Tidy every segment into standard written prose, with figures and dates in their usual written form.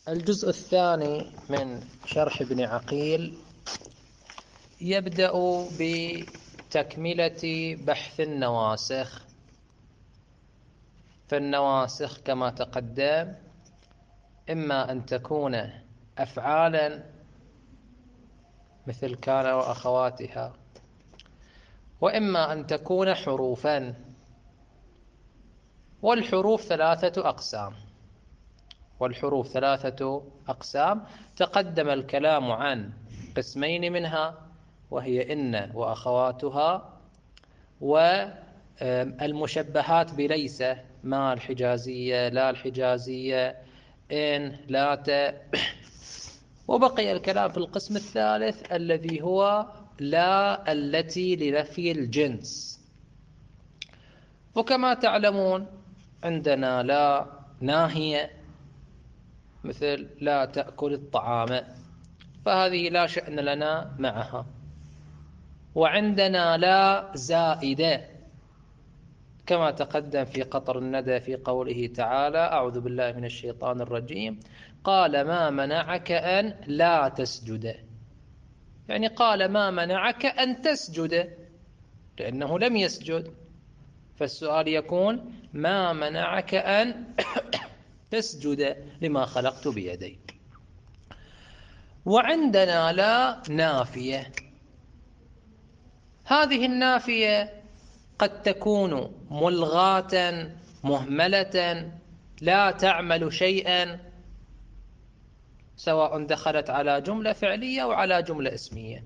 الجزء الثاني من شرح ابن عقيل يبدأ بتكملة بحث النواسخ. فالنواسخ كما تقدم إما أن تكون أفعالا مثل كان وأخواتها، وإما أن تكون حروفا. والحروف ثلاثة أقسام. تقدم الكلام عن قسمين منها، وهي إن وأخواتها، والمشبهات بليس، ما الحجازية، لا الحجازية، إن، لا ت. وبقي الكلام في القسم الثالث الذي هو لا التي لنفي الجنس. وكما تعلمون عندنا لا ناهية، مثل لا تأكل الطعام، فهذه لا شأن لنا معها. وعندنا لا زائدة كما تقدم في قطر الندى في قوله تعالى: أعوذ بالله من الشيطان الرجيم، قال ما منعك أن لا تسجد، يعني قال ما منعك أن تسجد، لأنه لم يسجد. فالسؤال يكون ما منعك أن تسجد لما خلقت بيدي. وعندنا لا نافية. هذه النافية قد تكون ملغاة مهملة لا تعمل شيئا، سواء دخلت على جملة فعلية أو على جملة اسمية.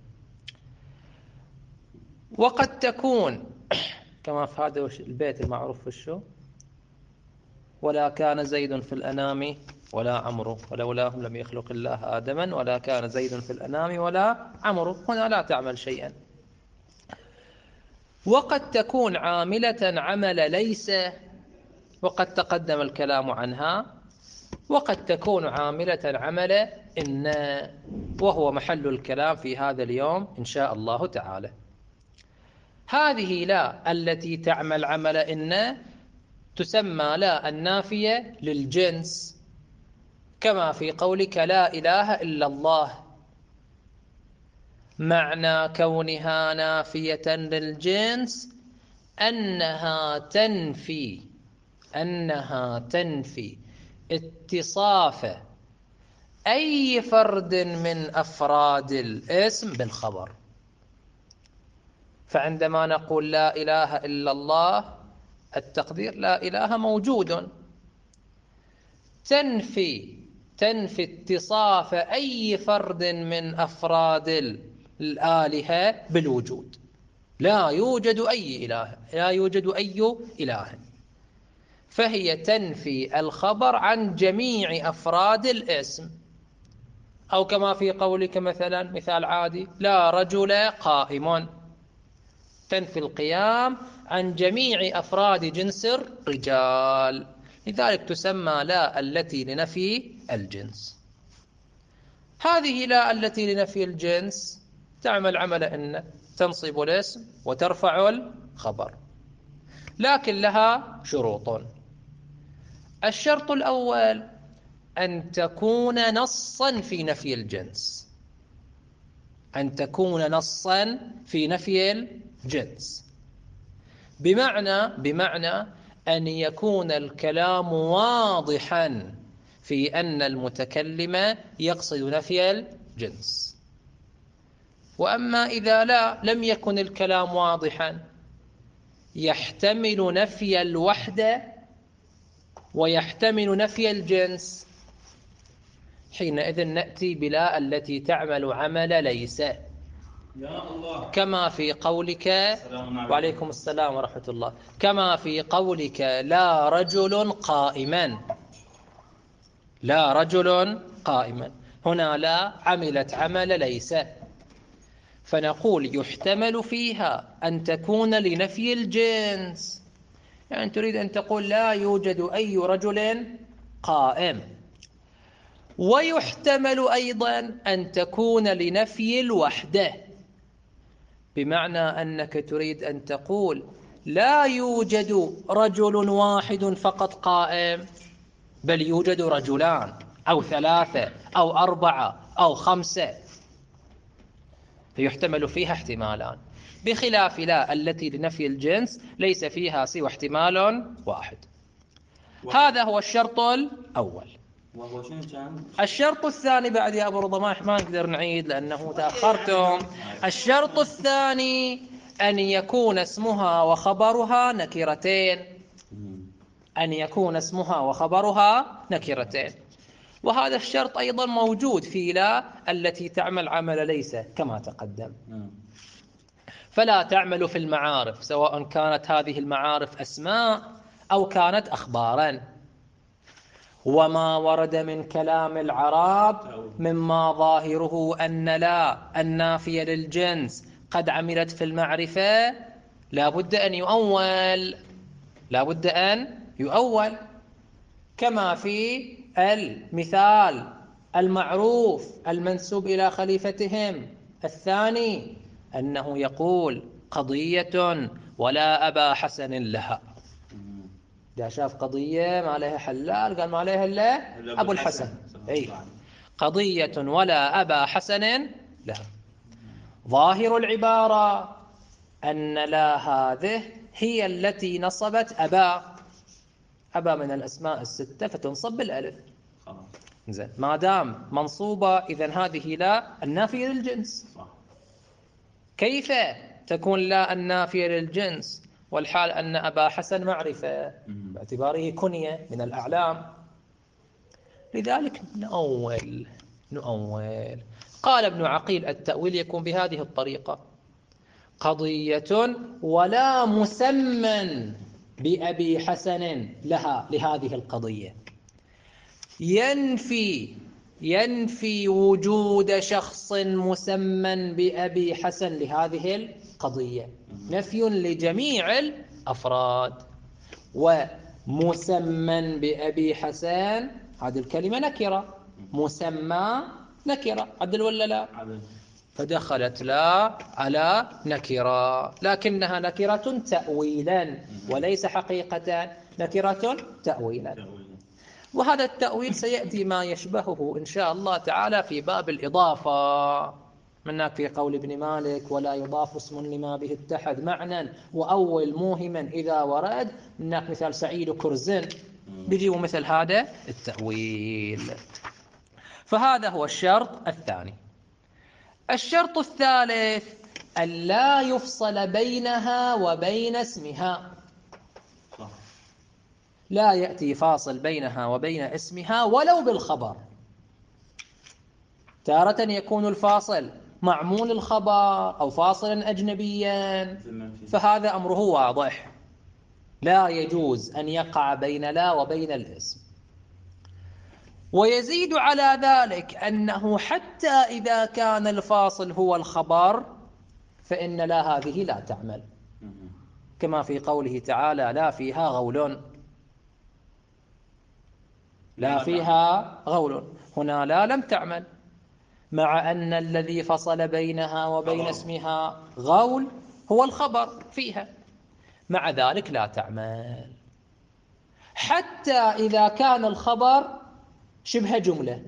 وقد تكون كما في هذا البيت المعروف في الشو: ولا كان زيد في الأنام ولا عمرو ولولاهم لم يخلق الله آدما ولا كان زيد في الأنام ولا عمرو. هنا لا تعمل شيئا. وقد تكون عاملة عمل ليس، وقد تقدم الكلام عنها. وقد تكون عاملة عمل إن، وهو محل الكلام في هذا اليوم إن شاء الله تعالى. هذه لا التي تعمل عمل إن تسمى لا النافية للجنس، كما في قولك لا إله إلا الله. معنى كونها نافية للجنس أنها تنفي اتصاف أي فرد من أفراد الاسم بالخبر. فعندما نقول لا إله إلا الله، التقدير لا إله موجود، تنفي اتصاف أي فرد من أفراد الآلهة بالوجود. لا يوجد أي إله، فهي تنفي الخبر عن جميع أفراد الاسم. أو كما في قولك مثلا، مثال عادي: لا رجل قائم، تنفي القيام عن جميع أفراد جنس الرجال، لذلك تسمى لا التي لنفي الجنس. هذه لا التي لنفي الجنس تعمل عمل إن، تنصب الاسم وترفع الخبر، لكن لها شروط. الشرط الأول أن تكون نصا في نفي الجنس، بمعنى أن يكون الكلام واضحا في أن المتكلم يقصد نفي الجنس. وأما إذا لم يكن الكلام واضحا، يحتمل نفي الوحدة ويحتمل نفي الجنس، حينئذ نأتي بلا التي تعمل عمل ليس، كما في قولك وعليكم السلام ورحمة الله، كما في قولك لا رجل قائما. هنا لا عملت عمل ليس، فنقول يحتمل فيها أن تكون لنفي الجنس، يعني تريد أن تقول لا يوجد أي رجل قائم. ويحتمل أيضا أن تكون لنفي الوحدة، بمعنى أنك تريد أن تقول لا يوجد رجل واحد فقط قائم، بل يوجد رجلان، أو 3 أو 4 أو 5 فيحتمل فيها احتمالان، بخلاف لا التي لنفي الجنس ليس فيها سوى احتمال واحد. هذا هو الشرط الأول. وهو شنو كان؟ الشرط الثاني بعد يا أبو رضا ما نقدر نعيد لأنه تأخرتم. الشرط الثاني أن يكون اسمها وخبرها نكرتين، أن يكون اسمها وخبرها نكرتين. وهذا الشرط أيضا موجود في لا التي تعمل عمل ليس كما تقدم. فلا تعمل في المعارف، سواء كانت هذه المعارف أسماء أو كانت أخبارا. وما ورد من كلام العرب مما ظاهره أن لا النافية للجنس قد عملت في المعرفة لا بد أن يؤول، لا بد أن يؤول، كما في المثال المعروف المنسوب إلى خليفتهم الثاني أنه يقول قضية ولا أبا حسن لها. إذا شاف قضية ما عليها حلال قال ما عليها إلا أبو الحسن. أي قضية ولا أبا حسن لها. ظاهر العبارة أن لا هذه هي التي نصبت أبا من الأسماء الستة فتنصب بالألف. زين، ما دام منصوبة إذن هذه لا النافية للجنس. كيف تكون لا النافية للجنس والحال أن أبا حسن معرفة باعتباره كنية من الأعلام؟ لذلك نؤول. قال ابن عقيل التأويل يكون بهذه الطريقة: قضية ولا مسمى بأبي حسن لها لهذه القضية، ينفي وجود شخص مسمى بأبي حسن لهذه القضية، نفي لجميع الأفراد. ومسمى بأبي حسن هذه الكلمة نكرة، مسمى نكرة، عدل ولا لا؟ فدخلت لا على نكرة، لكنها نكرة تأويلا وليس حقيقة، نكرة تأويلا. وهذا التأويل سيأتي ما يشبهه إن شاء الله تعالى في باب الإضافة، منك في قول ابن مالك: ولا يضاف اسم لما به اتحد معنى وأول موهما إذا ورد. منك مثال سعيد كرزن، بيجيبوا مثل هذا التأويل. فهذا هو الشرط الثاني. الشرط الثالث أن لا يفصل بينها وبين اسمها، لا يأتي فاصل بينها وبين اسمها ولو بالخبر. تارة يكون الفاصل معمول الخبر أو فاصلا أجنبيا، فهذا أمره واضح، لا يجوز أن يقع بين لا وبين الاسم. ويزيد على ذلك أنه حتى إذا كان الفاصل هو الخبر فإن لا هذه لا تعمل، كما في قوله تعالى: لا فيها غول. لا فيها غول، هنا لا لم تعمل، مع أن الذي فصل بينها وبين اسمها غول هو الخبر فيها، مع ذلك لا تعمل. حتى إذا كان الخبر شبه جملة،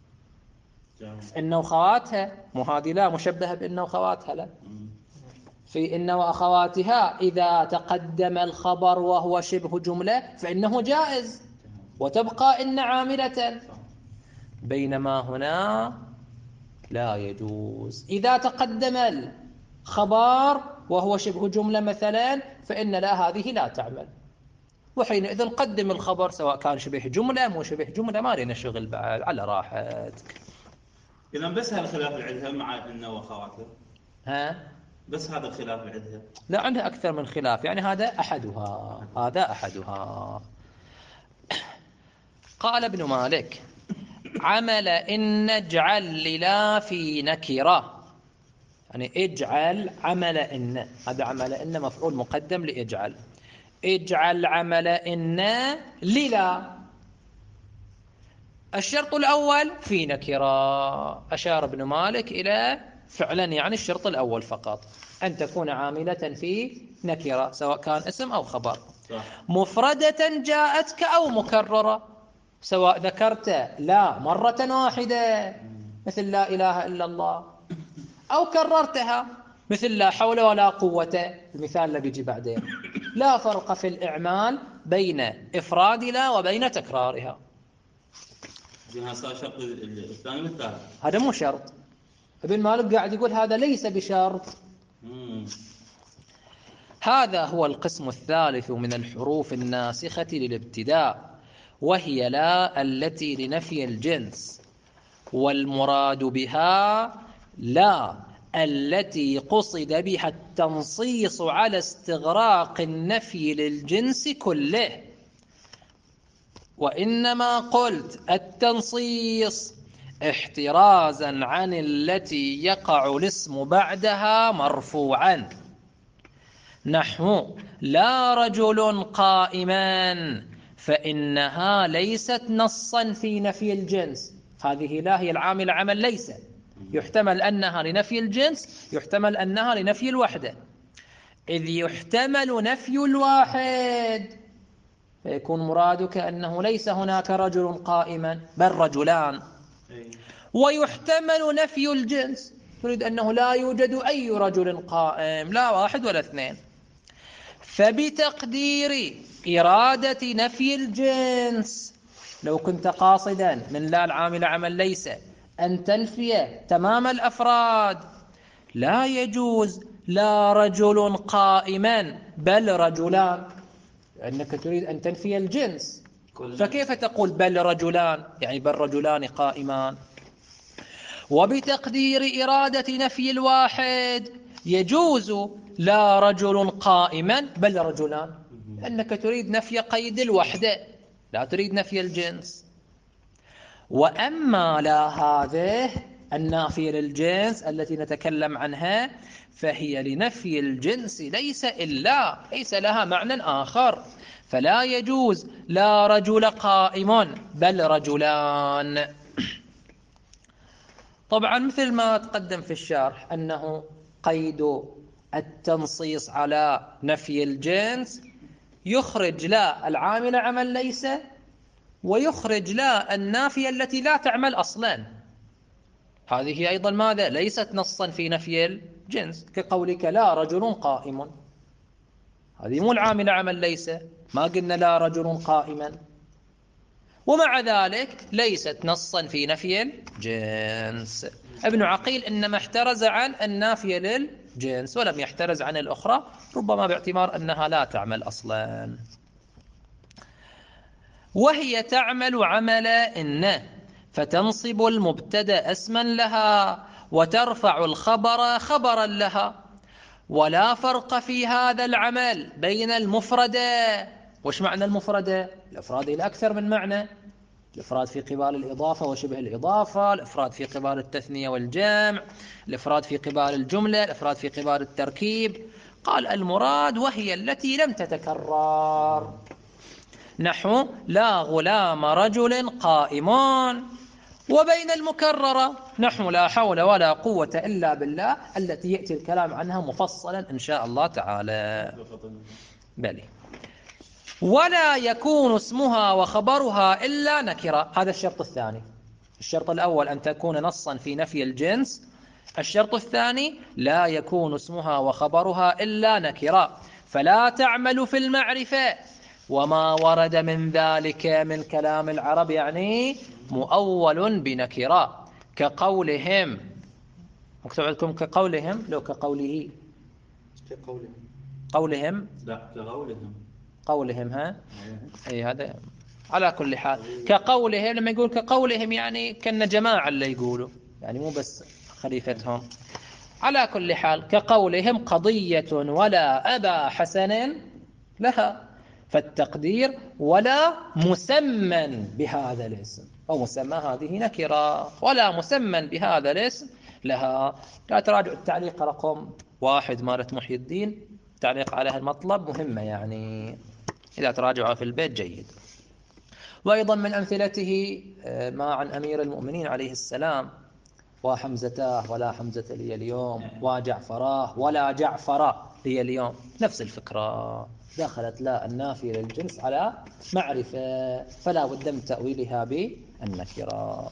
إن وخواتها، مو هذه لا مشبهة بإن وخواتها، لا، في إن وأخواتها إذا تقدم الخبر وهو شبه جملة فإنه جائز وتبقى إن عاملة، بينما هنا لا يجوز. إذا تقدم الخبر وهو شبه جملة مثلا فإن لا هذه لا تعمل، وحينئذ قدم الخبر سواء كان شبه جملة مو شبه جملة، ما لنا شغل بعد، على راحتك. إذا بس هذا الخلاف عندها مع إنه وأخواته؟ ها؟ بس هذا الخلاف عندها؟ لا، عندها أكثر من خلاف، يعني هذا أحدها، هذا أحدها. قال ابن مالك: عمل إن اجعل للا في نكرة، يعني اجعل عمل إن، هذا عمل إن مفعول مقدم لإجعل، اجعل عمل إن للا. الشرط الأول في نكرة، أشار ابن مالك إلى فعلا يعني الشرط الأول فقط، أن تكون عاملة في نكرة سواء كان اسم أو خبر، مفردة جاءتك أو مكررة. سواء ذكرت لا مرة واحدة مثل لا إله إلا الله، أو كررتها مثل لا حول ولا قوة، المثال اللي بيجي بعدين. لا فرق في الإعمال بين إفراد لا وبين تكرارها. هذا صار شرط الثاني والثالث. هذا مو شرط. ابن مالك قاعد يقول هذا ليس بشرط. هذا هو القسم الثالث من الحروف الناسخة للابتداء، وهي لا التي لنفي الجنس، والمراد بها لا التي قصد بها التنصيص على استغراق النفي للجنس كله. وإنما قلت التنصيص احترازا عن التي يقع الاسم بعدها مرفوعا، نحو لا رجل قائما، فإنها ليست نصا في نفي الجنس. هذه لا هي العامل عمل ليس، يحتمل أنها لنفي الجنس، يحتمل أنها لنفي الوحدة. إذ يحتمل نفي الواحد فيكون مرادك أنه ليس هناك رجل قائما بل رجلان، ويحتمل نفي الجنس، تريد أنه لا يوجد أي رجل قائم، لا واحد ولا اثنين. فبتقدير إرادة نفي الجنس، لو كنت قاصدا من لا العامل عمل ليس أن تنفي تمام الأفراد، لا يجوز لا رجل قائما بل رجلان، لأنك تريد أن تنفي الجنس، فكيف تقول بل رجلان، يعني بل رجلان قائمان. وبتقدير إرادة نفي الواحد يجوز لا رجل قائما بل رجلان، لأنك تريد نفي قيد الوحدة، لا تريد نفي الجنس. وأما لا هذه النافية للجنس التي نتكلم عنها فهي لنفي الجنس ليس لها معنى آخر، فلا يجوز لا رجل قائم بل رجلان. طبعا مثل ما تقدم في الشرح أنه قيد التنصيص على نفي الجنس يخرج لا العامل عمل ليس، ويخرج لا النافية التي لا تعمل أصلا. هذه أيضا ماذا؟ ليست نصا في نفي الجنس، كقولك لا رجل قائم، هذه مو العامل عمل ليس، ما قلنا لا رجل قائما، ومع ذلك ليست نصا في نفي الجنس. ابن عقيل إنما احترز عن النافية للجنس ولم يحترز عن الأخرى، ربما باعتبار أنها لا تعمل أصلا. وهي تعمل عمل إن، فتنصب المبتدأ اسما لها وترفع الخبر خبرا لها. ولا فرق في هذا العمل بين المفردة. وش معنى المفردة؟ الإفراد إلى أكثر من معنى، الإفراد في قبال الإضافة وشبه الإضافة، الإفراد في قبال التثنية والجمع، الإفراد في قبال الجملة، الإفراد في قبال التركيب. قال المراد وهي التي لم تتكرر، نحو لا غلام رجل قائمون. وبين المكررة نحو لا حول ولا قوة إلا بالله التي يأتي الكلام عنها مفصلا إن شاء الله تعالى. بلي. ولا يكون اسمها وخبرها إلا نكرة، هذا الشرط الثاني. الشرط الأول أن تكون نصا في نفي الجنس، الشرط الثاني لا يكون اسمها وخبرها إلا نكرة، فلا تعمل في المعرفة وما ورد من ذلك من كلام العرب، يعني مؤول بنكرة، كقولهم، مكتوب عندكم كقولهم لو كقوله، قولهم لا كقولهم، قولهم ها اي هذا على كل حال. كقولهم لما يقول كقولهم يعني كأن جماعة اللي يقولوا، يعني مو بس خليفتهم. على كل حال كقولهم قضية ولا أبا حسن لها، فالتقدير ولا مسمى بهذا الاسم، أو مسمى هذه نكرة، ولا مسمى بهذا الاسم لها. لا تراجع التعليق رقم 1 مالت محي الدين، تعليق على المطلب مهمة، يعني إذا تراجعوا في البيت جيد. وأيضا من أمثلته ما عن أمير المؤمنين عليه السلام: وحمزتاه ولا حمزة لي اليوم، وجعفراه ولا جعفر لي اليوم، نفس الفكرة. دخلت لا النافية للجنس على معرفة، فلا بد من تأويلها بالنكرة.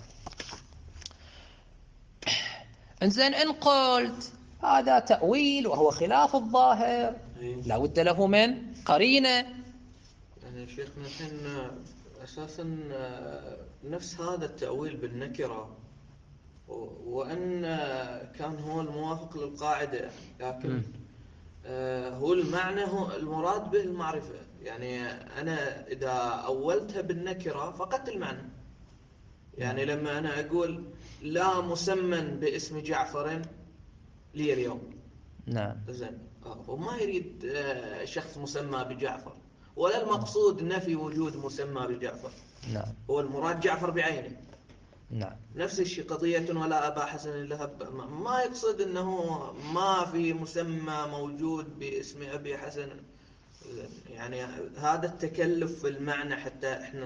إنزين إن قلت هذا تأويل وهو خلاف الظاهر لا بد له من قرينة. يعني شيخنا الحين أساسا نفس هذا التأويل بالنكرة، وأن كان هو الموافق للقاعدة، لكن هو المعنى هو المراد به المعرفة. يعني أنا إذا أولتها بالنكرة فقدت المعنى. يعني لما أنا أقول لا مسمى باسم جعفر لي اليوم، نعم، زين، وما يريد شخص مسمى بجعفر، ولا المقصود نفي وجود مسمى بجعفر. نعم، هو المراد جعفر بعينه. نعم، نفس الشيء قضية ولا أبا حسن لها، ما يقصد أنه ما في مسمى موجود باسم أبي حسن. يعني هذا التكلف في المعنى حتى إحنا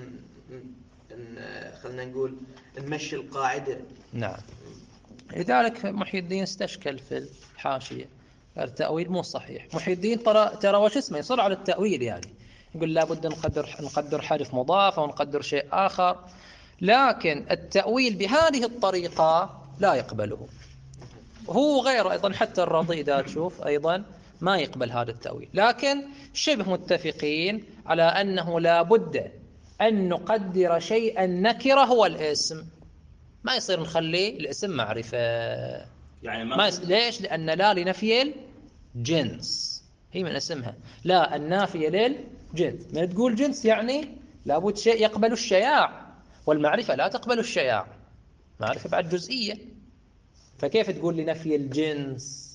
خلنا نقول نمشي القاعدة. نعم. لذلك محي الدين استشكل في الحاشية، التأويل مو صحيح. محي الدين ترى وش اسمه يصر على التأويل، يعني يقول لابد نقدر حرف مضاف أو نقدر شيء آخر، لكن التأويل بهذه الطريقة لا يقبله. هو غيره أيضا، حتى الرضي إذا تشوف أيضا ما يقبل هذا التأويل. لكن شبه متفقين على أنه لا بد أن نقدر شيئا نكرة هو الاسم، ما يصير نخلي الاسم معرفة. يعني ما ليش؟ لأن لا لنفي الجنس، هي من اسمها لا النافية للجنس. من تقول جنس يعني لابد شيء يقبل الشياع، والمعرفة لا تقبل الشياع، معرفة بعد جزئية، فكيف تقول لنفي الجنس؟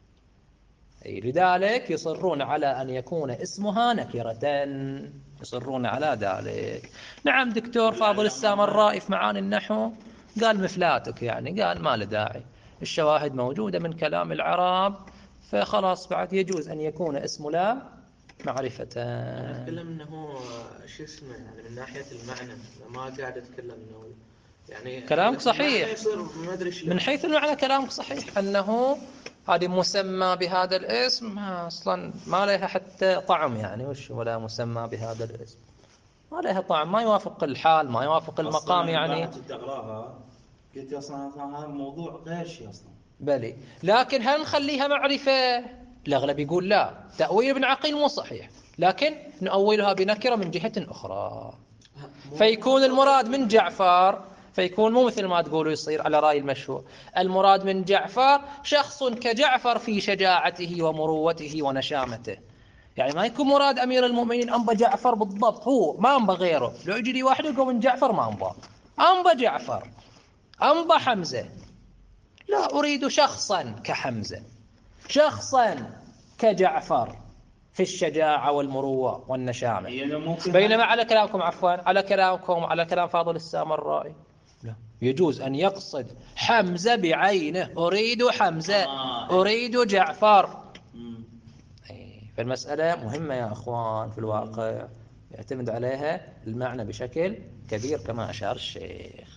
لذلك يصرون على أن يكون اسمها نكرة، يصرون على ذلك. نعم، دكتور فاضل السامرائي في معاني النحو قال مفلاتك، يعني قال ما له داعي، الشواهد موجودة من كلام العرب، فخلاص بعد يجوز أن يكون اسم لا معرفة. أنا أتكلم أنه شو اسمه، يعني من ناحية المعنى، ما قاعد أتكلم أنه يعني كلامك صحيح، من حيث المعنى كلامك صحيح، أنه هذه مسمى بهذا الاسم أصلا ما لها حتى طعم، يعني وش ولا مسمى بهذا الاسم ما لها طعم، ما يوافق الحال، ما يوافق المقام. يعني تقراها قلت اصلا هذا الموضوع غير شيء اصلا. بلي، لكن هل نخليها معرفة؟ الأغلب يقول لا، تأويل ابن عقيل مو صحيح، لكن نؤولها بنكرة من جهة أخرى، فيكون المراد من جعفر، فيكون مو مثل ما تقولوا يصير على رأي المشهور المراد من جعفر شخص كجعفر في شجاعته ومروته ونشامته. يعني ما يكون مراد أمير المؤمنين أنبا جعفر بالضبط، هو ما أنبا غيره، لو يجري واحد يقول من جعفر ما أنبا جعفر، أنبا حمزة، لا أريد شخصا كحمزة، شخصا كجعفر في الشجاعة والمروة والنشامة. بينما على كلامكم على كلام فاضل السامرائي لا، يجوز أن يقصد حمزة بعينه، أريد حمزة، أريد جعفر. فالمسألة مهمة يا أخوان، في الواقع يعتمد عليها المعنى بشكل كبير كما أشار الشيخ.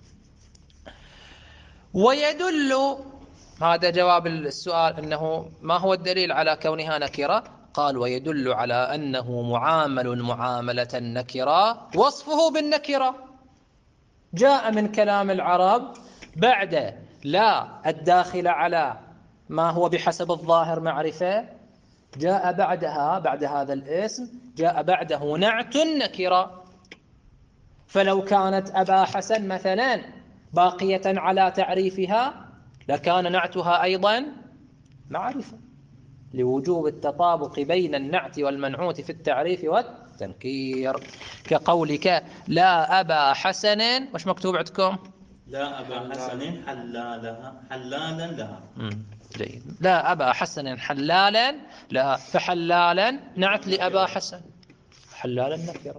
ويدل، هذا جواب السؤال، أنه ما هو الدليل على كونها نكرة؟ قال ويدل على أنه معامل معاملة النكرة، وصفه بالنكرة جاء من كلام العرب بعد لا الداخل على ما هو بحسب الظاهر معرفة، جاء بعدها بعد هذا الاسم جاء بعده نعت النكرة. فلو كانت أبا حسن مثلا باقية على تعريفها لكان نعتها أيضا معرفة، لوجوب التطابق بين النعت والمنعوت في التعريف والتنكير، كقولك لا أبا حسن، وش مكتوب عندكم؟ لا أبا حسن حلالا لها. جيد، لا أبا حسن حلالا لها، فحلالا نعت لأبا حسن، حلالا نكرة.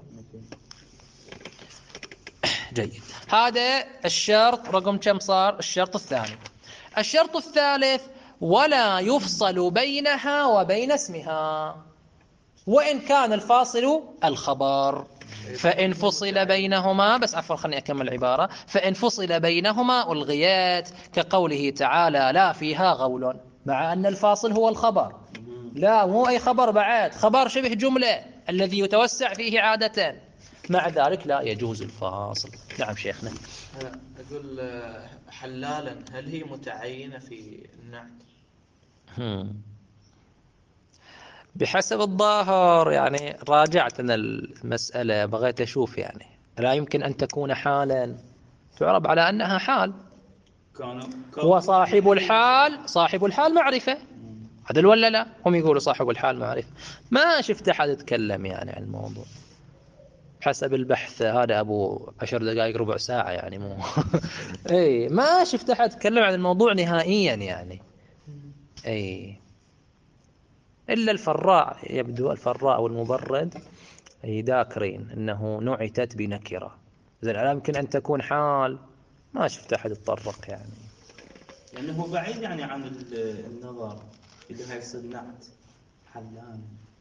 جيد، هذا الشرط رقم كم صار؟ الشرط الثاني. الشرط الثالث ولا يفصل بينها وبين اسمها، وإن كان الفاصل الخبر، فإن فصل بينهما، بس عفوا خلني أكمل العبارة، فإن فصل بينهما ألغيت، كقوله تعالى لا فيها غول، مع أن الفاصل هو الخبر، لا مو أي خبر بعد، خبر شبه جملة، الذي يتوسع فيه عادة، مع ذلك لا يجوز الفاصل. نعم شيخنا. أقول حلالا، هل هي متعينة في النعت؟ بحسب الظاهر يعني، راجعت أنا المسألة، بغيت أشوف يعني لا يمكن أن تكون حالا، تعرب على أنها حال، وصاحب الحال معرفة. هذا ولا لا؟ هم يقولوا صاحب الحال معرفة. ما شفت أحد يتكلم يعني عن الموضوع حسب البحث هذا أبو 10 دقائق ربع ساعة يعني، مو أي ما شفت أحد يتكلم عن الموضوع نهائيا يعني. أي إلا الفراء، يبدو الفراء والمبرد أي ذاكرين أنه نعتت بنكرة. إذن لا يمكن أن تكون حال، ما شفت أحد يتطرق يعني، لأنه بعيد يعني عن النظر إذا هي يصير نعت حلان.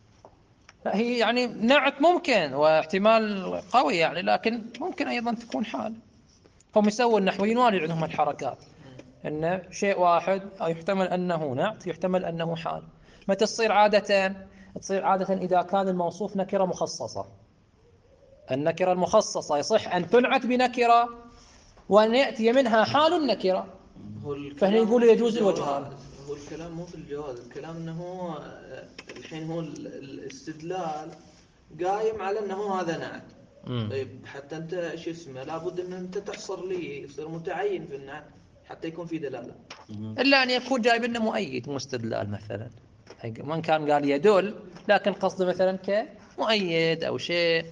هي يعني نعت ممكن واحتمال قوي يعني، لكن ممكن أيضا تكون حال. هم يسووا النحويين واجد عندهم الحركات، أن شيء واحد أو يحتمل أنه نعت، يحتمل أنه حال. متى تصير عادة؟ تصير عادة إذا كان الموصوف نكرة مخصصة. النكرة المخصصة يصح أن تنعت بنكرة وأن يأتي منها حال النكرة، فهنا يقول يجوز الوجهان. هو الكلام مو في الجواز، الكلام أنه الحين هو الاستدلال قايم على أنه هذا نعت. طيب حتى أنت إيش اسمه، لابد أن أنت تحصر لي، يصير متعين في النعت حتى يكون في دلالة. إلا أن يكون جايب لنا مؤيد مستدلال مثلا، من كان قال يدل لكن قصده مثلا كمؤيد أو شيء.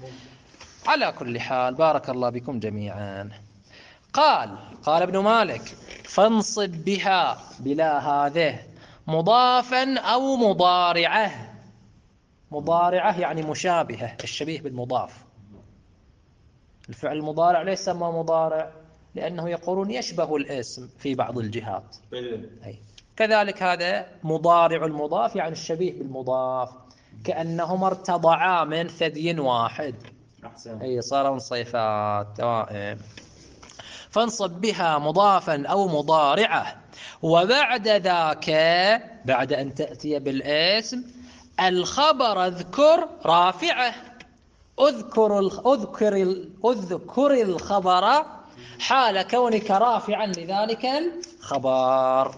على كل حال بارك الله بكم جميعا. قال ابن مالك: فانصب بها بلا هذه مضافا أو مضارعه. مضارعه يعني مشابهة، الشبيه بالمضاف. الفعل المضارع ليس ما مضارع، لأنه يقولون يشبه الاسم في بعض الجهات. أي. كذلك هذا مضارع المضاف يعني الشبيه بالمضاف، كأنهما ارتضعا من ثدي واحد. أي صاروا صيفات توائم. فانصب بها مضافا أو مضارعه. وبعد ذاك، بعد أن تأتي بالاسم، الخبر اذكر رافعه. اذكر الخبر حال كونك رافعا لذلك الخبر.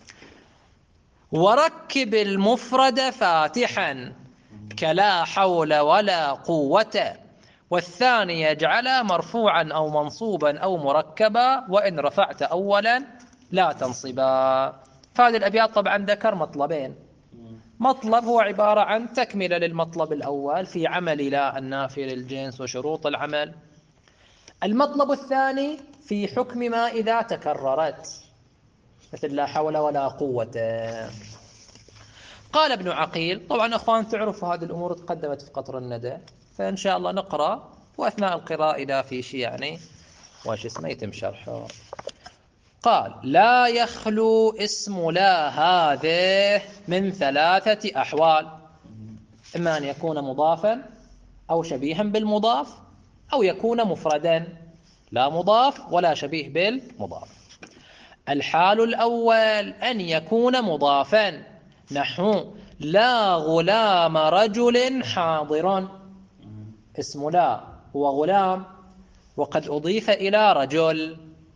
وركب المفرد فاتحا كلا حول ولا قوة، والثاني يجعل مرفوعا أو منصوبا أو مركبا، وإن رفعت أولا لا تنصبا. فهذه الأبيات طبعا ذكر مطلبين. مطلب هو عبارة عن تكملة للمطلب الأول في عمل لا النافي للجنس وشروط العمل. المطلب الثاني في حكم ما إذا تكررت، مثل لا حول ولا قوة. قال ابن عقيل، طبعا أخوان تعرفوا هذه الأمور تقدمت في قطر الندى، فإن شاء الله نقرأ، وأثناء القراءة إذا في شيء يعني واش اسمه يتم شرحه. قال: لا يخلو اسم لا هذه من 3 أحوال: إما أن يكون مضافا أو شبيها بالمضاف، أو يكون مفردا لا مضاف ولا شبيه بالمضاف. الحال الأول أن يكون مضافا، نحو لا غلام رجل حاضر. اسم لا هو غلام وقد أضيف إلى رجل.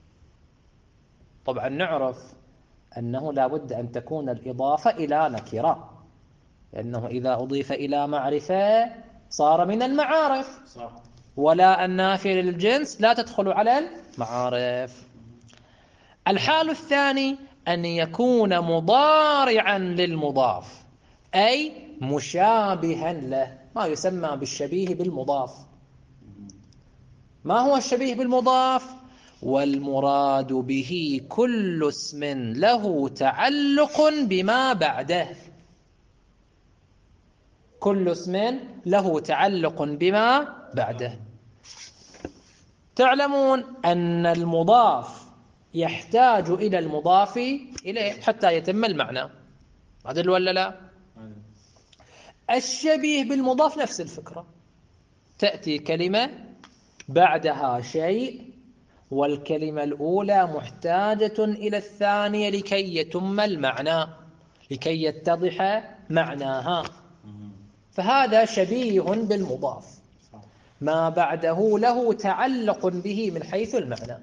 طبعا نعرف أنه لا بد أن تكون الإضافة إلى نكرة، لأنه إذا أضيف إلى معرفة صار من المعارف، ولا النافي للجنس لا تدخل على المعارف. الحال الثاني أن يكون مضارعا للمضاف، أي مشابها له، ما يسمى بالشبيه بالمضاف. ما هو الشبيه بالمضاف؟ والمراد به كل اسم له تعلق بما بعده. كل اسم له تعلق بما بعده. تعلمون أن المضاف يحتاج إلى المضاف إليه حتى يتم المعنى، هذا ولا لا؟ الشبيه بالمضاف نفس الفكرة، تأتي كلمة بعدها شيء، والكلمة الأولى محتاجة إلى الثانية لكي يتم المعنى، لكي يتضح معناها. فهذا شبيه بالمضاف، ما بعده له تعلق به من حيث المعنى.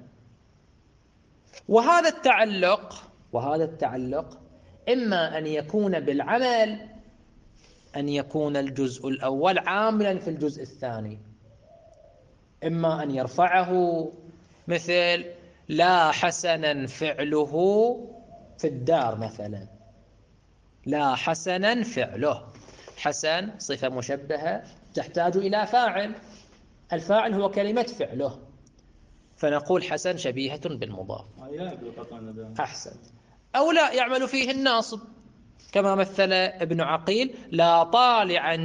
وهذا التعلق إما أن يكون بالعمل، أن يكون الجزء الأول عاملا في الجزء الثاني، إما أن يرفعه، مثل لا حسنا فعله في الدار مثلا، لا حسنا فعله. حسن صفة مشبهة تحتاج إلى فاعل، الفاعل هو كلمة فعله، فنقول حسن شبيهة بالمضاف. أحسن. أو لا يعمل فيه الناصب، كما مثل ابن عقيل لا طالعا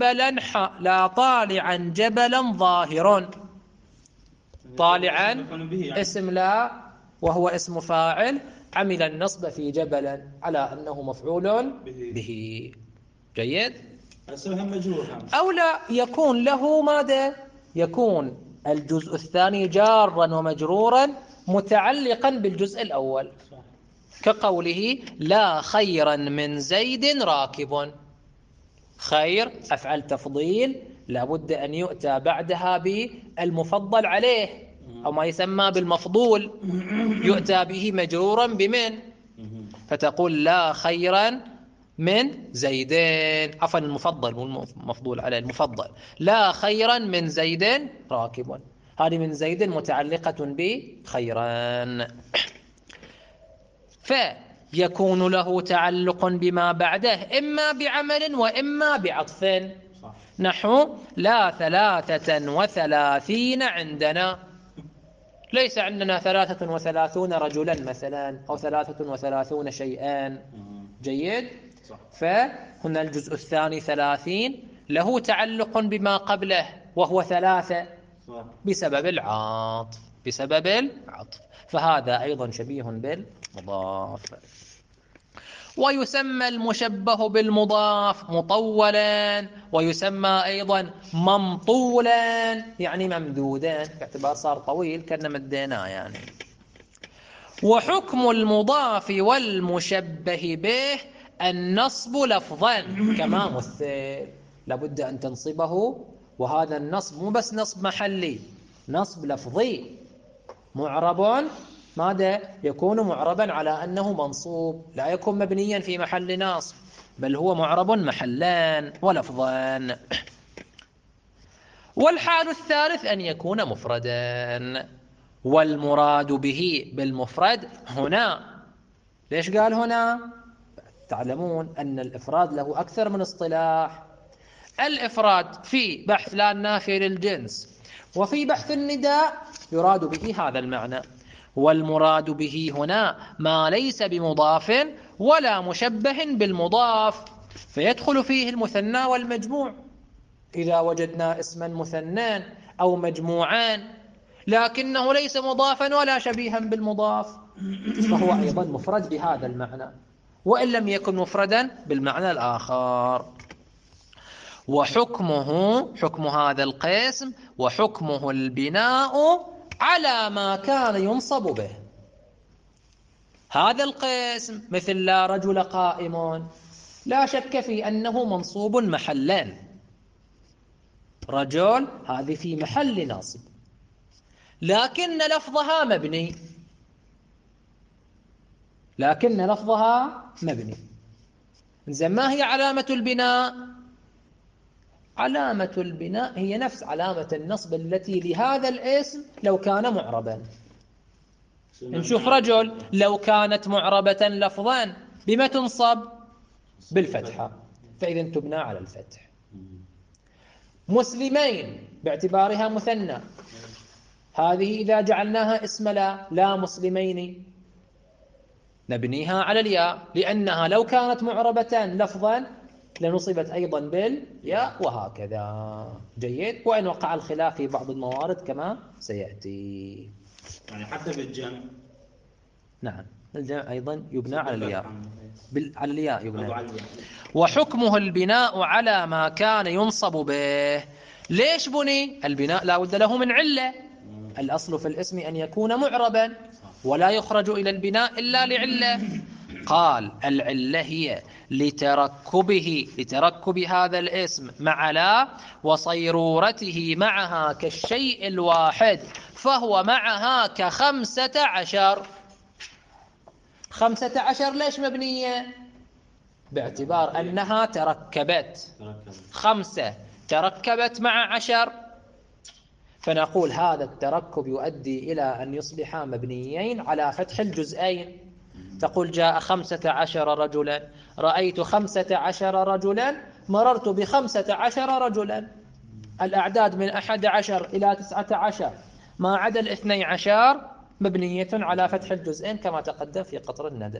جبلا ظاهر. طالعا اسم لا وهو اسم فاعل، عمل النصب في جبلا على أنه مفعول به. جيد. أو لا يكون له ماذا؟ يكون الجزء الثاني جارا ومجرورا متعلقا بالجزء الأول، كقوله لا خيرا من زيد راكب. خير أفعل تفضيل لابد أن يؤتى بعدها بالمفضل عليه، أو ما يسمى بالمفضول، يؤتى به مجرورا بمن، فتقول لا خيرا من زيدين، عفوا المفضل مفضول عليه المفضل، لا خيرا من زيد راكب. هذه من زيد متعلقة بخيرا، فيكون له تعلق بما بعده إما بعمل وإما بعطف. نحو لا 33 عندنا، ليس عندنا 33 رجلا مثلا، أو 33 شيئا. جيد. فهنا الجزء الثاني 30 له تعلق بما قبله وهو 3 بسبب العطف، فهذا أيضا شبيه بالمضاف. ويسمى المشبه بالمضاف مطولا، ويسمى أيضا ممطولا، يعني ممدودا، باعتبار صار طويل كأننا مديناه يعني. وحكم المضاف والمشبه به النصب لفظا كما مثل، لابد أن تنصبه، وهذا النصب مو بس نصب محلي، نصب لفظي. معرب ماذا؟ يكون معربا على أنه منصوب، لا يكون مبنيا في محل نصب، بل هو معرب محلان ولفظان. والحال الثالث أن يكون مفردا، والمراد به بالمفرد هنا. ليش قال هنا؟ تعلمون أن الإفراد له أكثر من اصطلاح. الإفراد في بحث لا النافي للجنس وفي بحث النداء يراد به هذا المعنى، والمراد به هنا ما ليس بمضاف ولا مشبه بالمضاف، فيدخل فيه المثنى والمجموع. إذا وجدنا اسما مثنان أو مجموعان لكنه ليس مضافا ولا شبيها بالمضاف، فهو أيضا مفرد بهذا المعنى، وإن لم يكن مفردا بالمعنى الآخر. وحكمه، حكم هذا القسم، وحكمه البناء على ما كان ينصب به. هذا القسم مثل لا رجل قائم، لا شك في أنه منصوب محلا، رجل هذه في محل ناصب، لكن لفظها مبني، إذن ما هي علامة البناء؟ علامة البناء هي نفس علامة النصب التي لهذا الاسم لو كان معربا. نشوف رجل لو كانت معربة لفظا بما تنصب؟ بالفتحة، فإذا تبنى على الفتح. مسلمين باعتبارها مثنى، هذه إذا جعلناها اسم لا مسلمين نبنيها على الياء، لأنها لو كانت معربة لفظا لنصبت أيضا بالياء، وهكذا. جيد. وإن وقع الخلاف في بعض الموارد كما سيأتي. يعني حتى بالجمع. نعم، الجمع أيضا يبنى على الياء، على الياء يبنى. وحكمه البناء على ما كان ينصب به. ليش بني؟ البناء لا بد له من علة. الأصل في الاسم أن يكون معربا، ولا يخرج إلى البناء إلا لعلة. قال العلة هي لتركب هذا الاسم مع لا وصيرورته معها كالشيء الواحد، فهو معها ك15. 15 ليش مبنية؟ باعتبار أنها تركبت. 5 تركبت مع 10، فنقول هذا التركب يؤدي إلى أن يصبحا مبنيين على فتح الجزئين. تقول جاء 15 رجلا، رأيت 15 رجلا، مررت ب15 رجلا. الأعداد من 11 إلى 19 ما عدا 12 مبنية على فتح الجزئين كما تقدم في قطر الندى.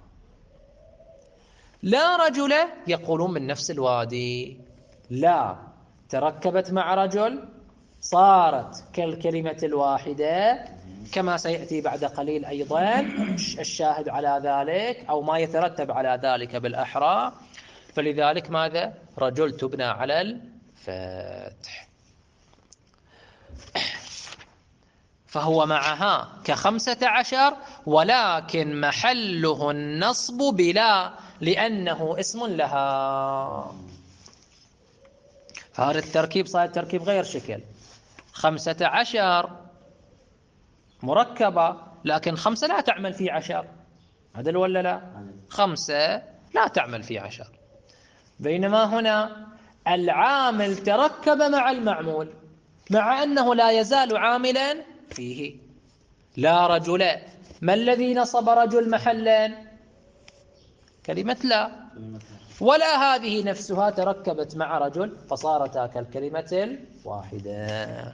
لا رجل يقولون من نفس الوادي، لا تركبت مع رجل صارت كالكلمة الواحدة كما سيأتي بعد قليل أيضا الشاهد على ذلك أو ما يترتب على ذلك بالأحرى. فلذلك ماذا؟ رجل تبنى على الفتح، فهو معها ك15 ولكن محله النصب بلا لأنه اسم لها. فهذا التركيب صار تركيب غير شكل. 15 مركبة لكن 5 لا تعمل في 10، هذا ولا لا؟ 5 لا تعمل في 10. بينما هنا العامل تركب مع المعمول مع أنه لا يزال عاملا فيه. لا رجل، ما الذي نصب رجل محلا؟ كلمة لا، ولا هذه نفسها تركبت مع رجل فصارتا كالكلمة الواحدة.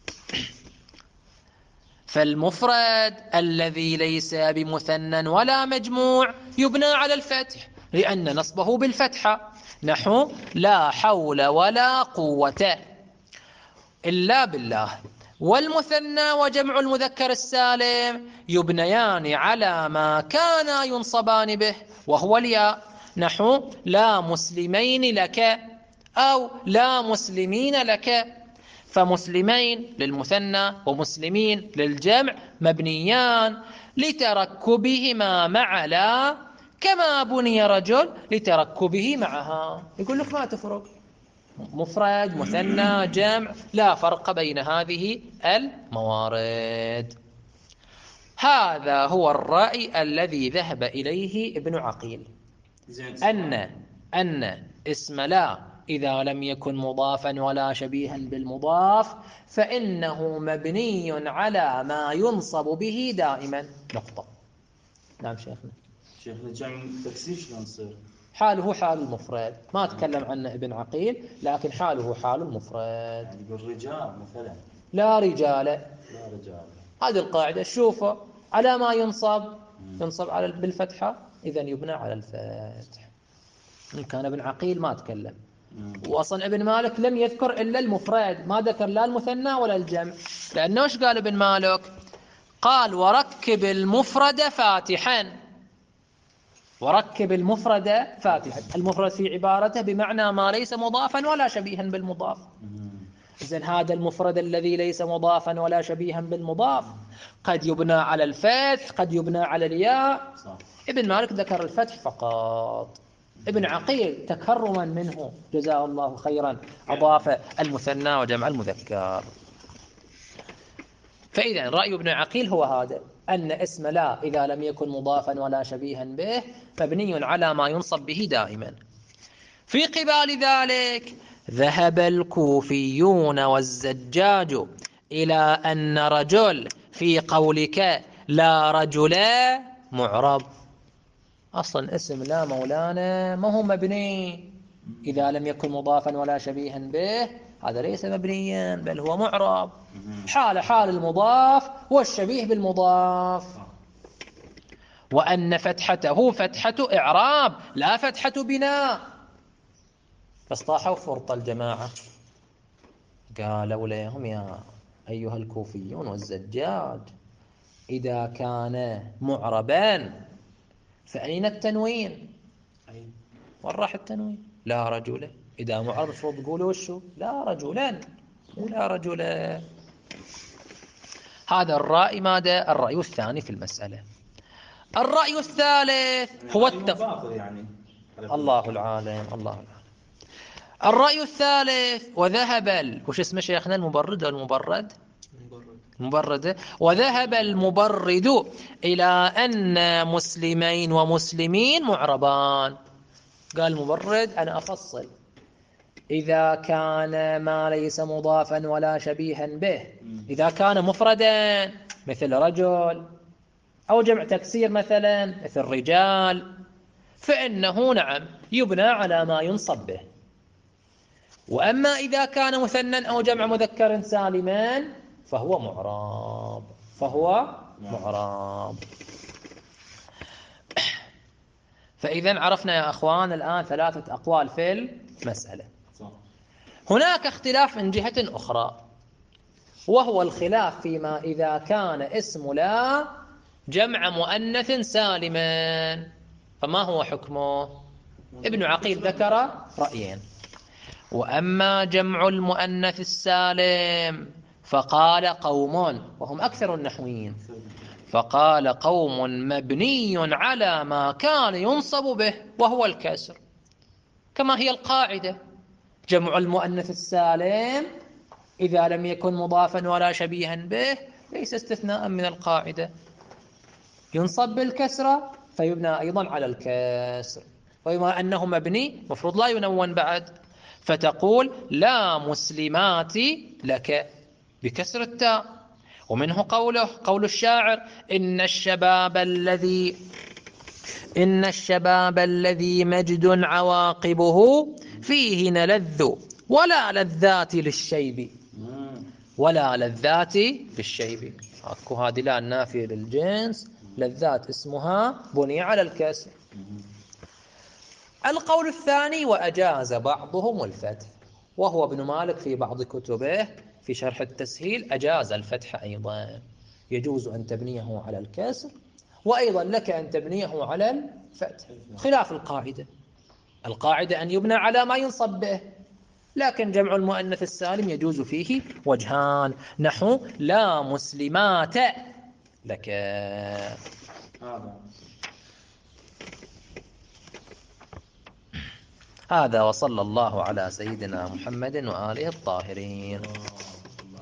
فالمفرد الذي ليس بمثنى ولا مجموع يبنى على الفتح لأن نصبه بالفتحة، نحو لا حول ولا قوة إلا بالله. والمثنى وجمع المذكر السالم يبنيان على ما كانا ينصبان به وهو الياء، نحو لا مسلمين لك أو لا مسلمين لك. فمسلمين للمثنى ومسلمين للجمع مبنيان لتركبهما مع لا كما بني رجل لتركبه معها. يقول لك ما تفرق، مفرد مثنى جمع لا فرق بين هذه الموارد. هذا هو الرأي الذي ذهب إليه ابن عقيل، أن اسم لا إذا لم يكن مضافا ولا شبيها بالمضاف فإنه مبني على ما ينصب به دائما. نقطة. نعم شيخنا جمع تكسير شلون يصير؟ حاله حال المفرد، ما أتكلم عنه ابن عقيل لكن حاله حال المفرد. يعني يقول رجال مثلا لا رجال، لا رجال، هذه القاعدة. شوفوا على ما ينصب على بالفتحة إذا يبنى على الفتح. إن كان ابن عقيل ما تكلم، وأصلا ابن مالك لم يذكر إلا المفرد، ما ذكر لا المثنى ولا الجمع. لأنه إيش قال ابن مالك؟ قال وركب المفرد فاتحا، وركب المفرد فاتحا. المفرد في عبارته بمعنى ما ليس مضافا ولا شبيها بالمضاف. إذن هذا المفرد الذي ليس مضافا ولا شبيها بالمضاف قد يبنى على الفتح قد يبنى على الياء. ابن مالك ذكر الفتح فقط. ابن عقيل تكرما منه جزاه الله خيرا أضاف المثنى وجمع المذكر. فإذا رأي ابن عقيل هو هذا، أن اسم لا إذا لم يكن مضافا ولا شبيها به مبني على ما ينصب به دائما. في قبال ذلك ذهب الكوفيون والزجاج إلى أن رجل في قولك لا رجل معرب. أصلا اسم لا مولانا ما هو مبني إذا لم يكن مضافا ولا شبيها به، هذا ليس مبنيا بل هو معرب، حال المضاف والشبيه بالمضاف. وأن فتحته فتحة إعراب لا فتحة بناء. فاصطاحوا فرط الجماعة قالوا لهم يا أيها الكوفيون والزجاج إذا كان معربا فأين التنوين؟ وين راح التنوين؟ لا رجل. إذا معرب المفروض تقولوا وشو؟ لا رجلا ولا رجلا. هذا الرأي ماذا؟ الرأي الثاني في المسألة. الرأي الثالث هو باطل يعني. الله العالم الله العالم. الرأي الثالث وذهب وش اسمه شيخنا المبرد والمبرد المبرد وذهب المبرد إلى أن مسلمين ومسلمين معربان. قال المبرد أنا أفصل إذا كان ما ليس مضافا ولا شبيها به، إذا كان مفردا مثل رجل أو جمع تكسير مثلا مثل رجال فإنه نعم يبنى على ما ينصب به. وأما إذا كان مثنى أو جمع مذكر سالما فهو معرب فإذا عرفنا يا أخوان الآن 3 أقوال في المسألة. هناك اختلاف من جهة أخرى، وهو الخلاف فيما إذا كان اسم لا جمع مؤنث سالما فما هو حكمه؟ ابن عقيل ذكر رأيين. وأما جمع المؤنث السالم فقال قوم، وهم أكثر النحويين، فقال قوم مبني على ما كان ينصب به وهو الكسر، كما هي القاعدة. جمع المؤنث السالم إذا لم يكن مضافا ولا شبيها به ليس استثناء من القاعدة، ينصب بالكسرة فيبنى أيضا على الكسر، وبما أنه مبني مفروض لا ينون بعد، فتقول لا مسلمات لك بكسر التاء. ومنه قول الشاعر إن الشباب الذي مجد عواقبه فيه نلذ ولا لذات للشيب اكو هذه لا النافية للجنس، لذات اسمها بني على الكسر. القول الثاني وأجاز بعضهم الفتح، وهو ابن مالك في بعض كتبه في شرح التسهيل أجاز الفتح أيضا، يجوز أن تبنيه على الكسر وأيضا لك أن تبنيه على الفتح، خلاف القاعدة أن يبنى على ما ينصب به، لكن جمع المؤنث السالم يجوز فيه وجهان، نحو لا مسلمات لك. هذا وصلى الله على سيدنا محمد وآله الطاهرين.